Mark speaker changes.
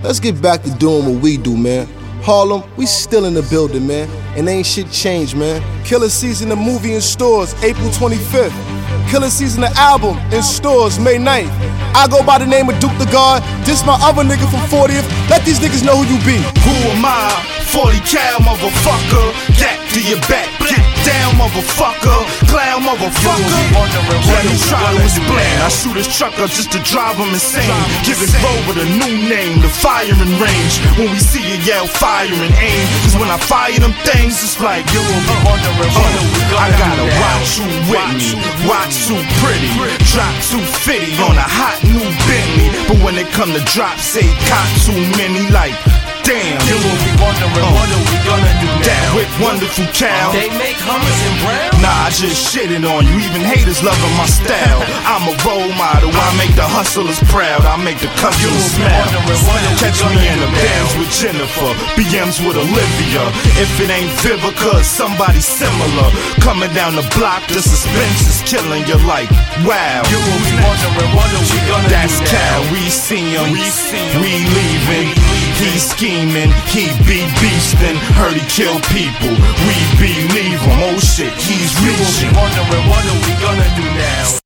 Speaker 1: let's get back to doing what we do, man. Harlem, we still in the building, man, and ain't shit changed, man. Killer Season, the movie in stores, April 25th. Killer Season, the album in stores, May 9th. I go by the name of Duke the God. This my other nigga from 40th. Let these niggas know who you be.
Speaker 2: Who am I? 40 cal motherfucker. Gat to your back. Get down, motherfucker. Clown, motherfucker. Yeah, you try to explain. I shoot his truck up just to drive him insane. Give his rover the new name, the firing range. When we see you yell fire and aim. Cause when I fire them things, it's like you will be wondering I gotta watch you with me. Watch too pretty. Drop 250 on a hot new Bentley. But when it come to drop, say cop too many, like damn. You will be wondering what are we gonna do now? That with wonderful cow.
Speaker 3: They make hummus and brown.
Speaker 2: Nah, I just shitted on you. Even haters loving my style. I'm a role model. I make the hustlers proud. I make the customers smile. Catch me in the Benz with Jennifer, BMs with Olivia. If it ain't Vivica, somebody similar. Coming down the block, the suspense is killing you like wow.
Speaker 3: You will be wondering what are we gonna
Speaker 2: That's
Speaker 3: do now?
Speaker 2: Cal. We see him. We leaving. He's scheming, he be beastin', heard he kill people. We believe him, oh shit, he's reaching.
Speaker 3: Wondering what are we gonna do now?